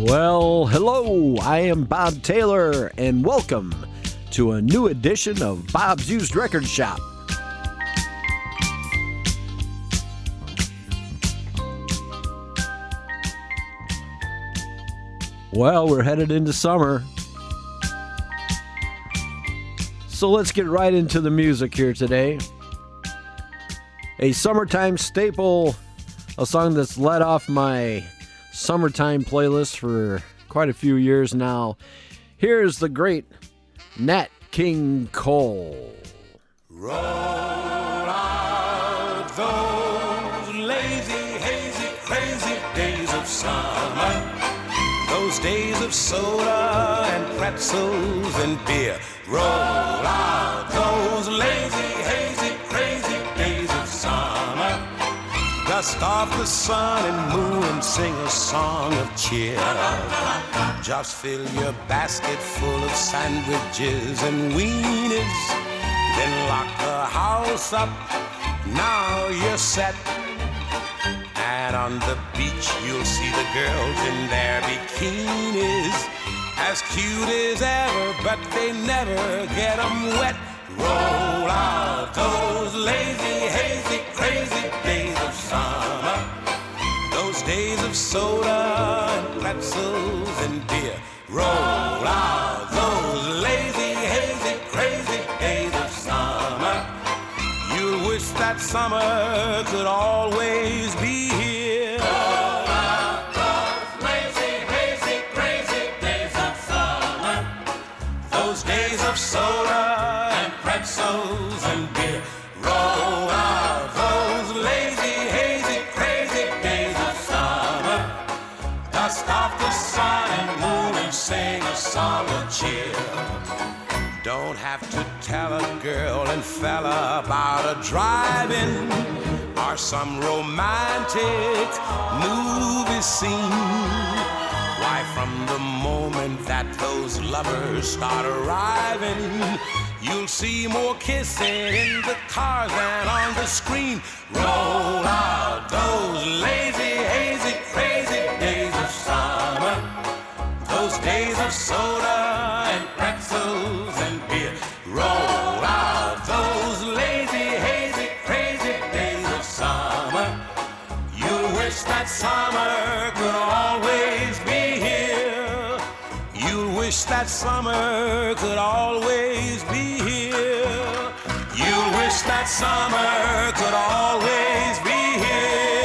Well, hello, I am Bob Taylor, and welcome to a new edition of Bob's Used Record Shop. Well, we're headed into summer, so let's get right into the music here today. A summertime staple, a song that's led off my summertime playlist for quite a few years now. Here's the great Nat King Cole. Roll out those lazy, hazy, crazy days of summer, those days of soda and pretzels and beer. Roll out those lazy, hazy, crazy days of summer. Dust off the sun and moon and sing a song of cheer. Just fill your basket full of sandwiches and weenies. Then lock the house up, now you're set. And on the beach you'll see the girls in their bikinis, as cute as ever, but they never get 'em wet. Roll out those lazy, hazy, crazy days of summer, those days of soda and pretzels and beer. Roll out those lazy, hazy, crazy days of summer. You wish that summer could always be here. Roll out those lazy, hazy, crazy days of summer, those days of soda and pretzels and beer. Roll out those lazy, hazy, crazy days of summer. Dust off the sun and moon and sing a song of cheer. Don't have to tell a girl and fella about a drive-in or some romantic movie scene. Why, from the moment that those lovers start arriving, you'll see more kissing in the cars than on the screen. Roll out those lazy, hazy, crazy days of summer, those days of soda and pretzels and beer. Roll out those lazy, hazy, crazy days of summer. You wish that summer could always be here. You wish that summer could always be here. You wish that summer could always be here.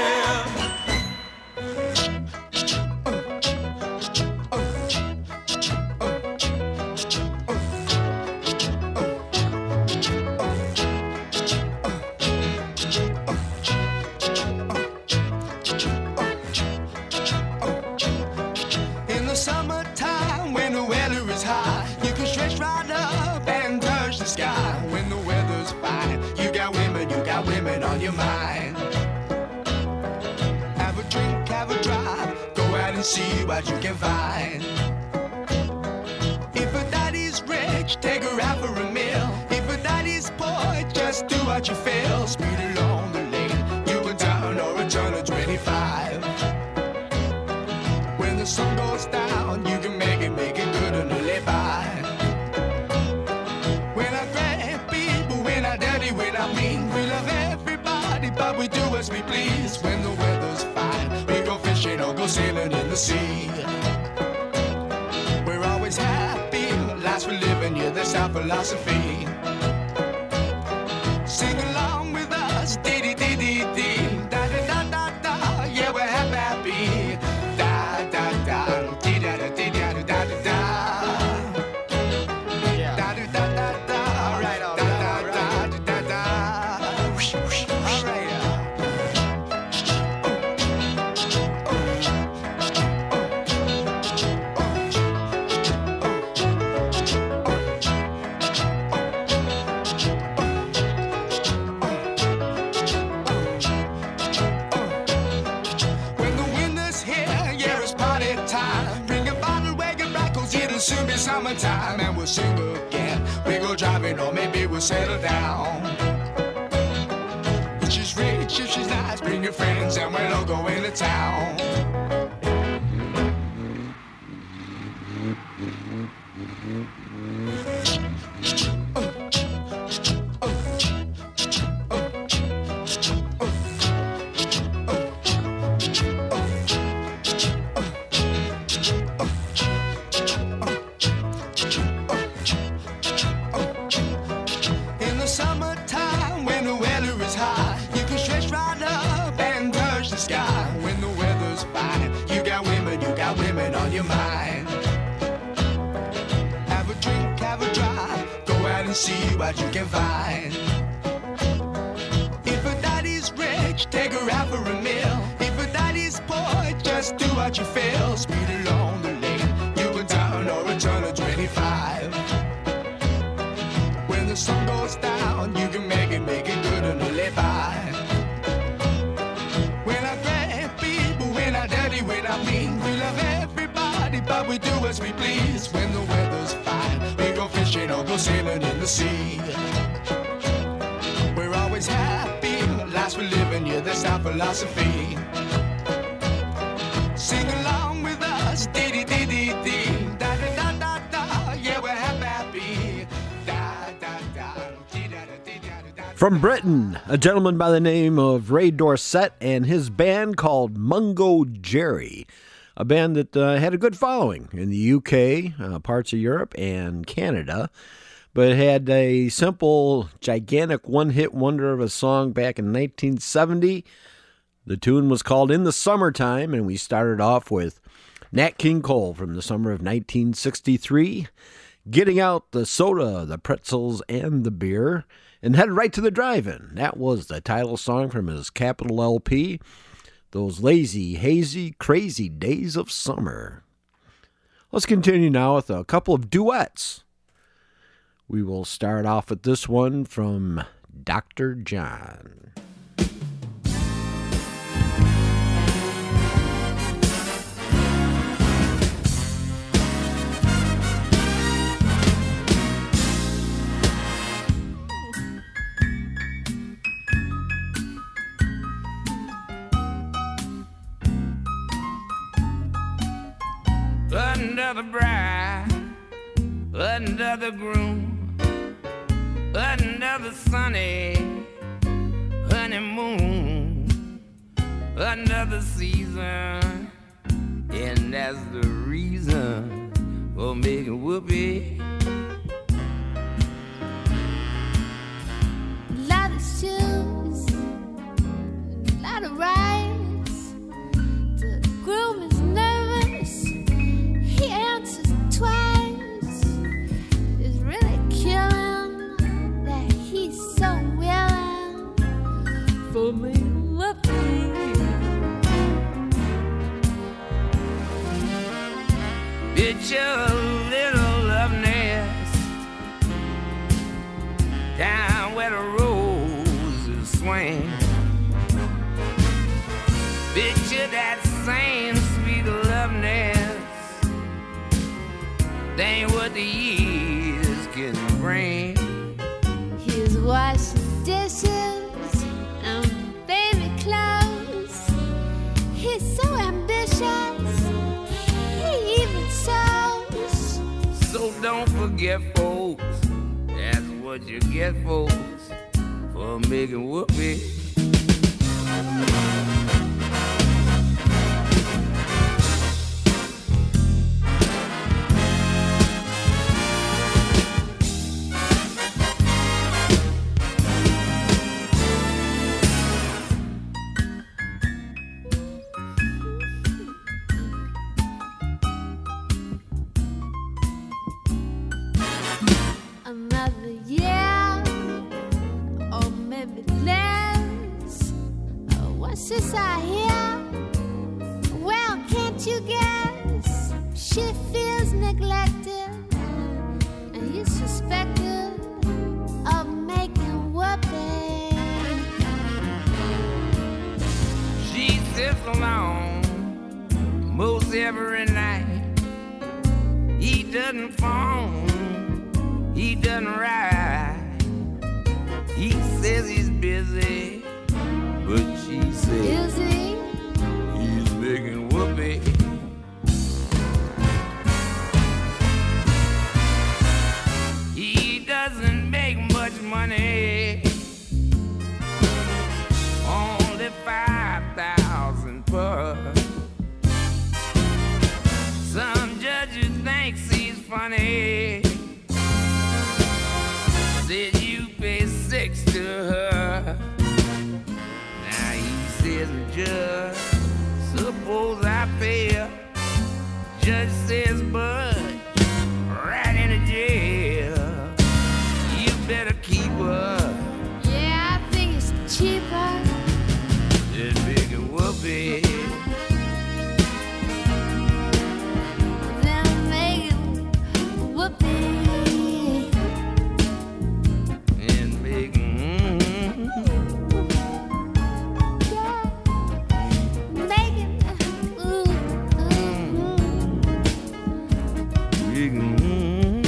In the summertime, when the weather is high, you can stretch right up and touch the sky. When the weather's fine, you got women on your mind. Have a drink, have a drive, go out and see what you can find. If a daddy's rich, take her out for a meal. If a daddy's poor, just do what you feel. Speed along the lane, you can turn or a turn of 25. When the sun goes down, you can make it good and live by. We're not great people, we're not dirty, we're not mean. We love everybody, but we do as we please. When the weather's fine, we go fishing or go sailing in the sea. We're always happy, life's for living, yeah, that's our philosophy. Sing along with us, dee-dee-dee-dee-dee, da-da-da-da-da, yeah, we're happy. Da-da-da, dee-da-da-dee-da-da-da-da. Da-da-da-da-da, right on, da-da-da-da-da. All right. When the winter's here, yeah, it's party time. Bring a bottle, wagon back, 'cause it'll soon be summertime. And we'll sing again. We go driving, or maybe we'll settle down. If she's rich, if she's nice, bring your friends, and we'll all go into town. See what you can find. If a daddy's rich, take her out for a meal. If a daddy's poor, just do what you feel. Speed along the lane, you can turn or return to 25. When the sun goes down, you can make it good and live by. When I grab people, when I daddy, when I mean, we love everybody, but we do as we please. When the weather's fine, we go fishing or go sailing in the sea. We're always happy, life's for living, yeah, that's our philosophy. Sing along with us, dee-dee-dee-dee-dee, da-da-da-da-da, yeah, we're happy, da-da-da-da-dee-da-da-dee-da-da-da. From Britain, a gentleman by the name of Ray Dorset and his band called Mungo Jerry. A band that had a good following in the UK, parts of Europe, and Canada, but had a simple, gigantic one-hit wonder of a song back in 1970. The tune was called In the Summertime, and we started off with Nat King Cole from the summer of 1963, getting out the soda, the pretzels, and the beer, and headed right to the drive-in. That was the title song from his Capitol LP, Those Lazy, Hazy, Crazy Days of Summer. Let's continue now with a couple of duets. We will start off with this one from Dr. John. Another bride, another groom, another sunny honeymoon, another season, and that's the reason for making whoopee. Lot of shoes, lot of rides. The groom is nervous. He answers twice. It's really killing that he's so willing for me to whoopee. It's your little love nest down where the roses swing. Picture that same sweet love nest. That ain't what the years can bring. He's washing dishes and baby clothes. He's so ambitious. He even sews. So don't forget, folks, that's what you get, folks, for making whoopee. Another year, or maybe less. What's this I hear? Well, can't you guess? She feels neglected, and he's suspected of making whoopee. She sits alone most every night. He doesn't phone, he doesn't ride. He says he's busy, but she says Is he? he's making whoopee. funny. Only 5,000 per. Some judges thinks he's funny. Said you pay 6 to her. Now he says, Judge, suppose I pay her. Judge says, Budge, right into jail. You better keep her. Yeah, I think it's cheaper This big whoopee. than making whoopee. And big Yeah, making big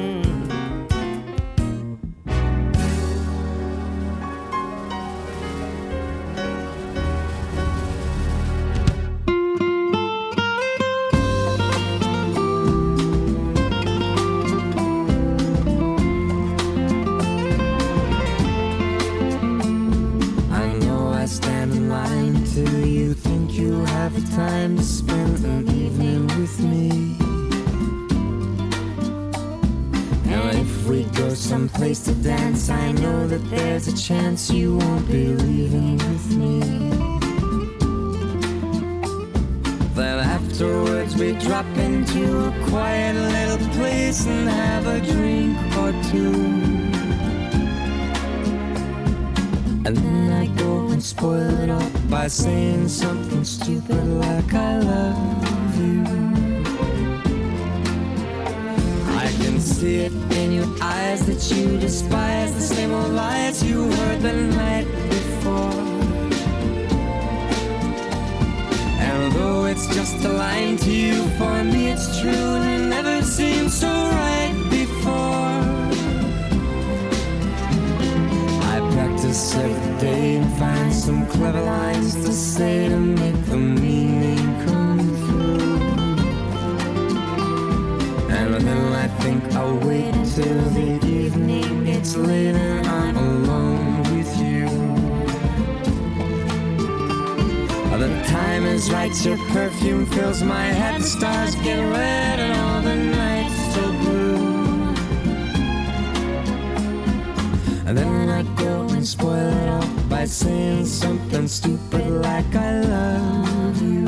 I know I stand in line till you think you have the time to spend an evening with me. And if we go someplace to dance, I know that there's a chance you won't be leaving with me. Then afterwards we drop into a quiet little place and have a drink or two. And then I go and spoil it all by saying something stupid like I love you. I can see it in your eyes that you despise the same old lies you heard the night before. And though it's just a line to you, for me it's true and it never seemed so right before. I practice every day and find some clever lines to say to make the meaning come through. And then I think I'll wait till the evening gets late and I'm alone with you. The time is right, your perfume fills my head, the stars get red and all the nights so blue. And then I go and spoil it all by saying something stupid like I love you.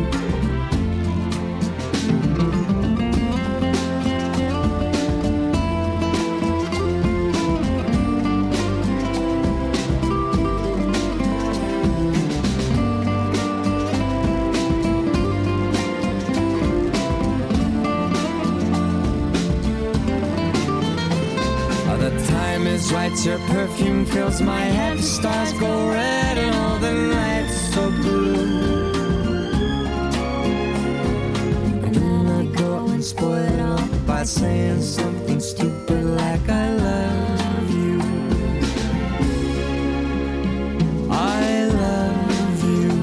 Right, your perfume fills my head, the stars go red and all the nights so blue. And then I go and spoil it all by saying something stupid like I love you. I love you.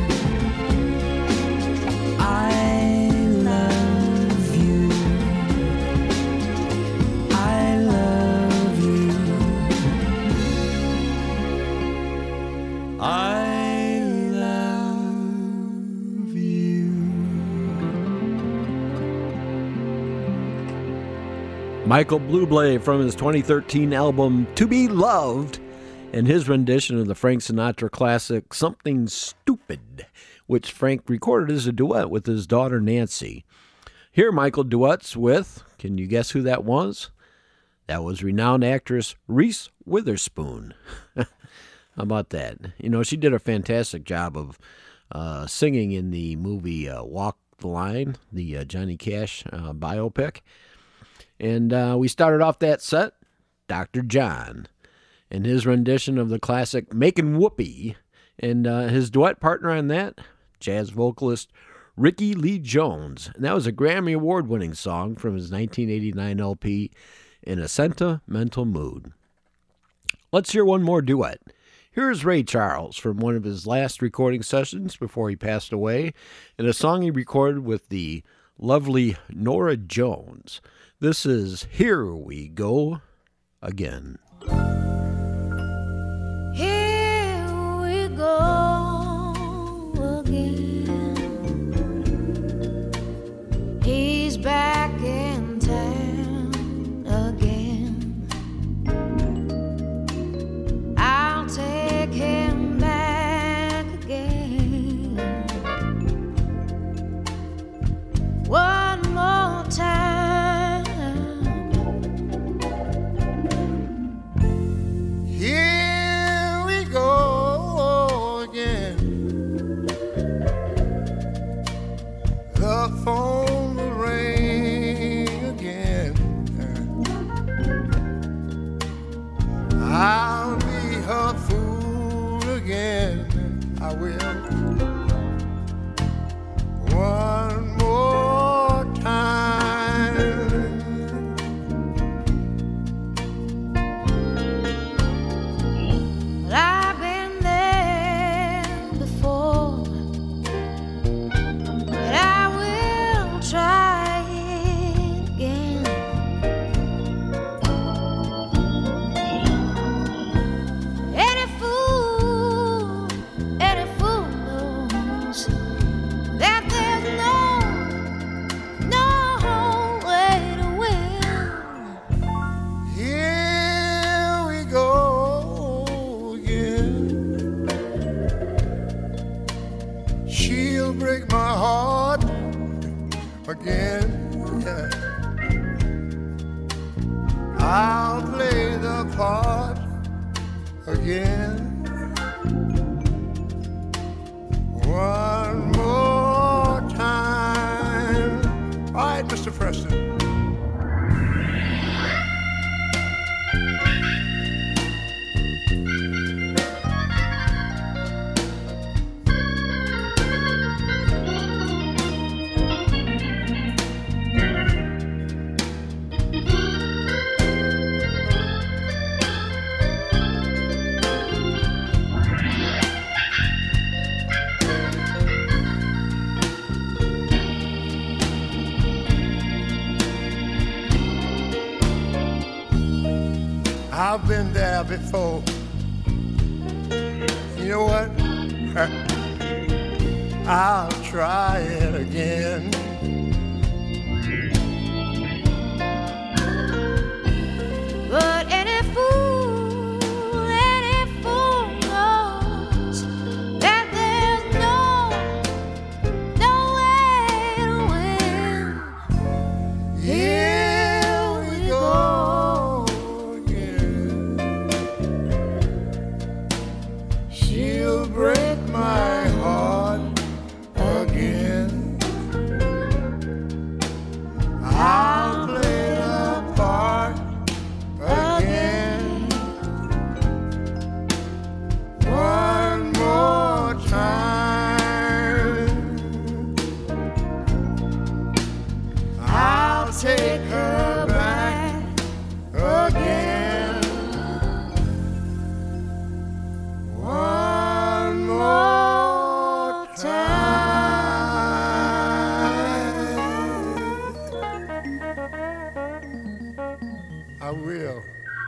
I love you. I love you. I love you. Michael Bublé from his 2013 album To Be Loved and his rendition of the Frank Sinatra classic Something Stupid, which Frank recorded as a duet with his daughter Nancy. Here Michael duets with, can you guess who that was? That was renowned actress Reese Witherspoon. How about that? You know, she did a fantastic job of singing in the movie Walk the Line, the Johnny Cash biopic. And we started off that set, Dr. John, and his rendition of the classic Makin' Whoopee. And his duet partner on that, jazz vocalist Ricky Lee Jones. And that was a Grammy Award-winning song from his 1989 LP, In a Sentimental Mood. Let's hear one more duet. Here's Ray Charles from one of his last recording sessions before he passed away, and a song he recorded with the lovely Nora Jones. This is Here We Go Again. go again. He's back in town again. I'll take him back again. One more time. Here we go again. The phone will ring again. I'll be her fool again. I will. One more time. But I've been there before, and I will try it again. Any fool knows that there's no way to win. Here we go again. She'll break my heart again. Yeah. I'll play the part again. One more time. All right, Mr. Preston. I've been there before. You know what? I'll try it again. But any fool knows that there's no way to win. Here we go again. She'll break my heart again. I'll play the part again. One more time. I'll take her back again. One more time. I will.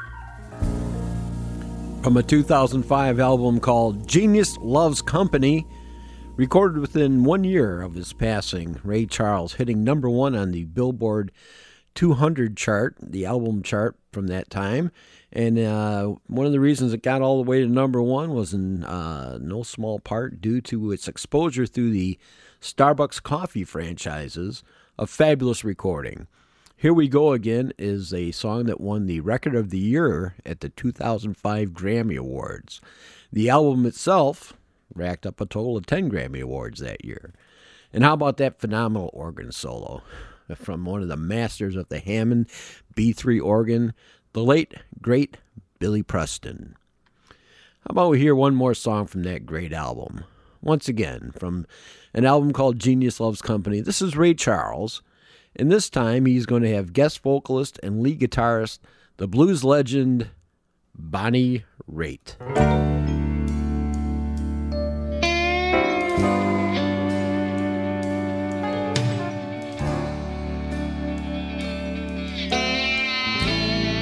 From a 2005 album called Genius Loves Company, recorded within 1 year of his passing, Ray Charles hitting number one on the Billboard 200 chart, the album chart from that time. And one of the reasons it got all the way to number one was in no small part due to its exposure through the Starbucks coffee franchises, a fabulous recording. Here We Go Again is a song that won the Record of the Year at the 2005 Grammy Awards. The album itself racked up a total of 10 Grammy Awards that year. And how about that phenomenal organ solo from one of the masters of the Hammond B3 organ, the late, great Billy Preston. How about we hear one more song from that great album? Once again, from an album called Genius Loves Company. This is Ray Charles. And this time, he's going to have guest vocalist and lead guitarist, the blues legend, Bonnie Raitt.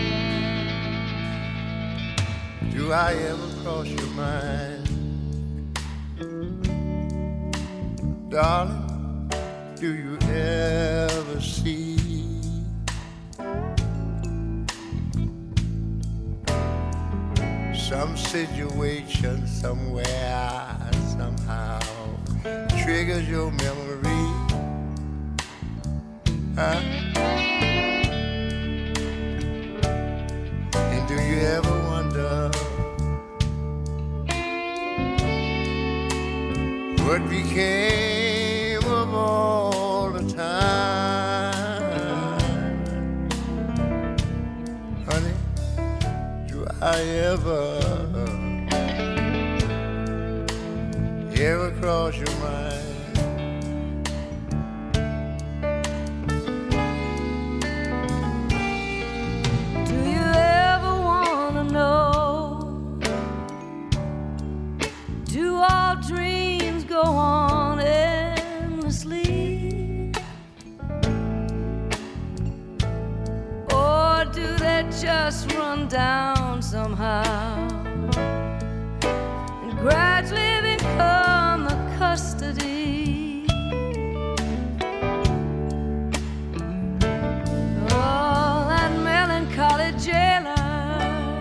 Do I ever cross your mind? Darling, do you ever see some situation somewhere, somehow triggers your memory? Huh? And do you ever wonder what became of all the time? Honey, do I ever cross your mind? Do you ever wanna know? Do all dreams go on endlessly? Or do they just run down somehow and gradually become the custody? Oh, that melancholy jailer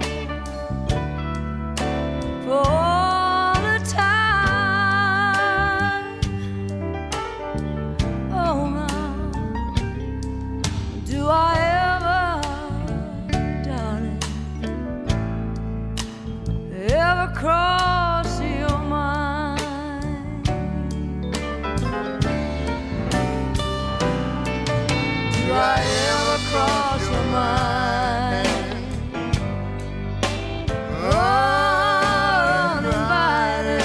for all the time. Oh, now, do I ever, darling, ever cross your mind? Do I ever cross your mind? Uninvited.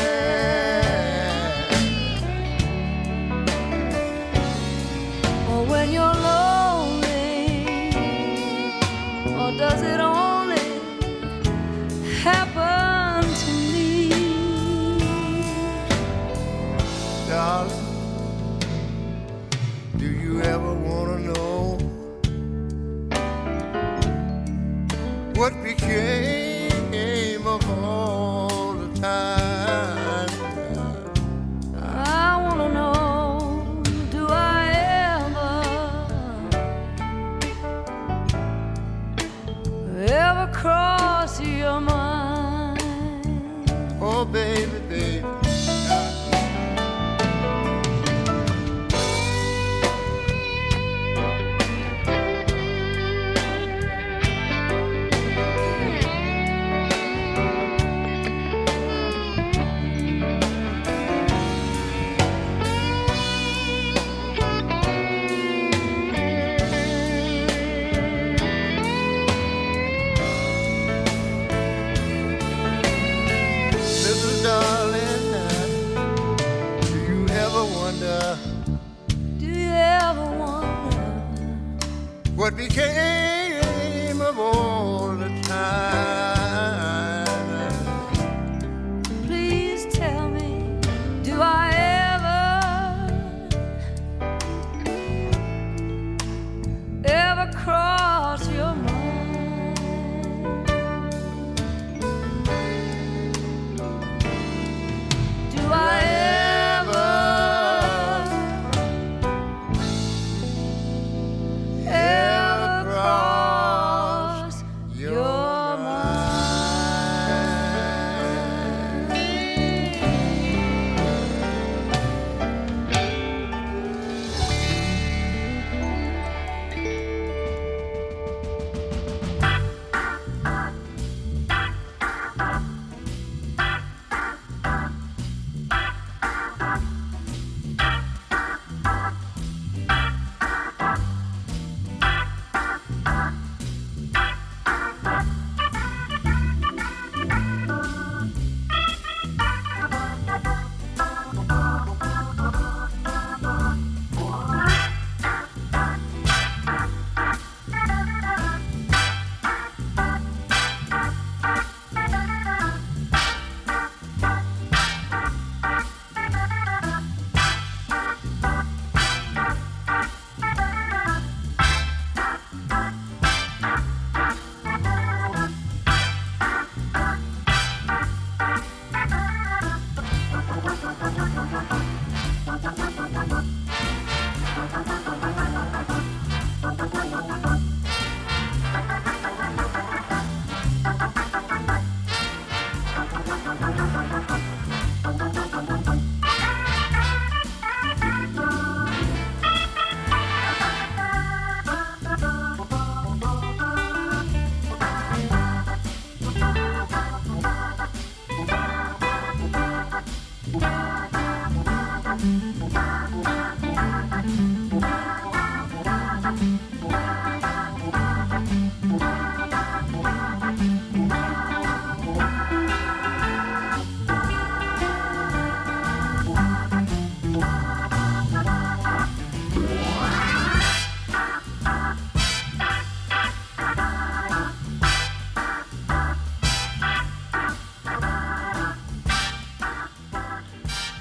Or when you're lonely, or does it only happen to me? Darling, do you ever want to know what became of all the time? I wanna know, do I ever cross your mind? Oh, baby, baby. Little darling, do you ever wonder Do you ever wonder what became of all the time? Please tell me, do I ever cross your mind? Do I ever cross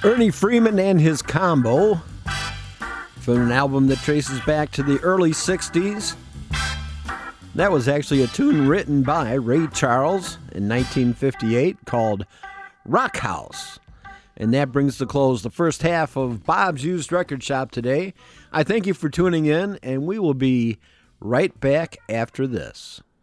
Ernie Freeman and his combo from an album that traces back to the early 60s. That was actually a tune written by Ray Charles in 1958 called Rock House. And that brings to close the first half of Bob's Used Record Shop today. I thank you for tuning in, and we will be right back after this.